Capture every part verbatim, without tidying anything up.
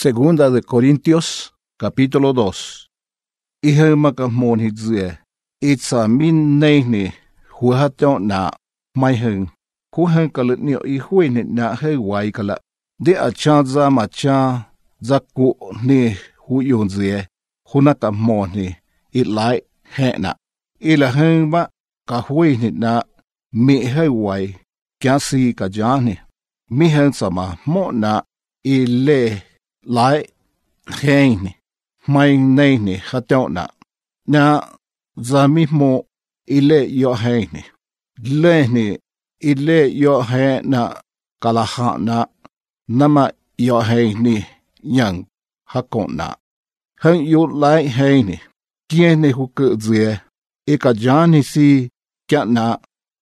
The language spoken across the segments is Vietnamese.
Segunda de Corintios, capítulo dos. Ihe makamon hidzie, itsa min neini, huhatong na, mai heng, huhen kalit niyo ihuinit na he wai kala, di achan za macha, za ku ni huyun zie, hunakamon ni, itlai he na. Ila heng ba, ka huinit na, mi he wai, kya si ka jani, mi heng sama mo na, ile, lại khen ni mai nei ni hatao na na zami mo ile yo hai ni le ni ile yo hai na kalaha na nama yo hai ni yang hakon na hang yo lai hai ni kien ni hu ke zie e ka jani si kya na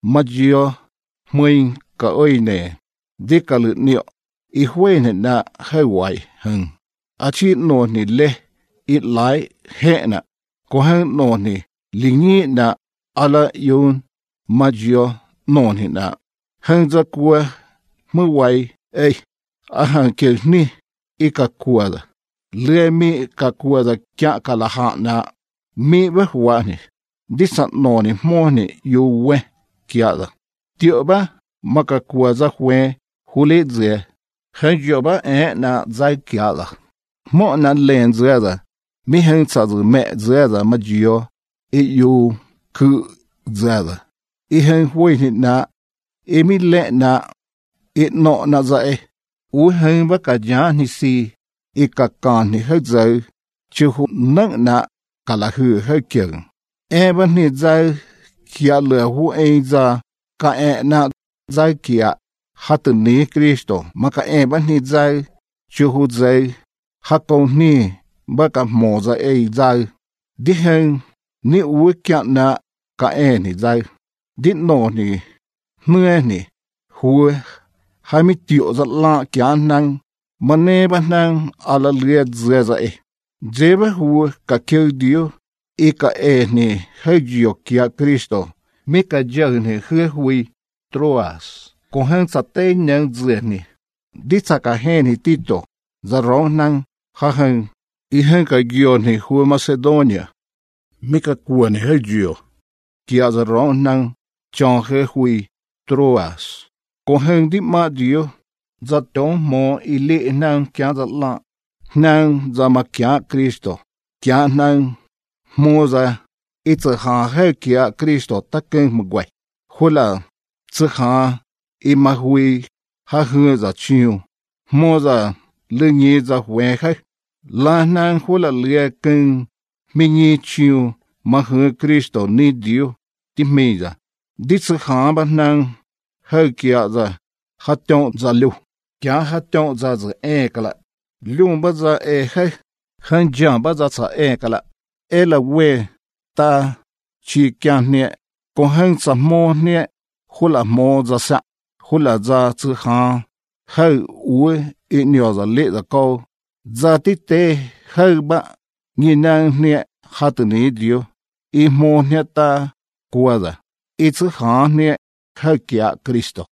majio muin ka oi ne de ka lu ni i hwe ne na hai wai hang achi no ni le it lai he na ko hang no ni lingi na ala yun majio no ni na hang za kwa mu wai ei a hang ke ni i ka kwa da le mi ka kwa da kya ka la ha na mi ba hwa ni disat no ni mo ni yu we kya da tio ba maka kwa za hwe hule ze hang yo ba e na zai kya da mo na len zia da mi hang sa zu me zia da ma jio e yu ku zia da e hang hui ni na e mi le na e no na za e u hang ba ka ja ni si e ka ka ni he zai chu hu nang na ka la hu he kyang e ba ni zai kia le hu e za ka e na zai kia hat ni Kristo ma ka e ba ni zai chu hu zai hakon ni baka moza e zai di heng ni uikya na ka e ni zai di no ni mưa ni hue hai mi tiệu za la kya nang mane ba nang ala lia zia za e jeba hue ka kêu dio e ka e ni hegio kia Kristo mi ka jel ni hue hui troas ko heng sa te nyang zia ni di sa ka he ni tito za rong nang ha heng i heng ka gio ni hua Macedonia mi ka kua ni he gio kia za rong nang chong he hui troas ko heng di ma dio za tong mo i li nang kia za la nang za ma kia Kristo kia nang mo za i tsa ha he kia Kristo ta keng mu gwai hula tsa ha i ma hui ha hua za chiu mo za lưng nhị za huệ khách la nang hula lia keng mi nhị chiu ma hư Kristo ni dio ti mi za di tsu ha ba nang hơi kia za ha tong za lu kia ha tong za za e kala lu ba za e hai han jang ba za sa e kala e la we ta chi kia ne ko han sa mo ne hula mo za sa hula za tsu ha hai u i nyo za le za ko za ti te hai ba ni nang ne ha tu ni dio i mo ne ta kwa za i tsu ha ne ha kia Kristo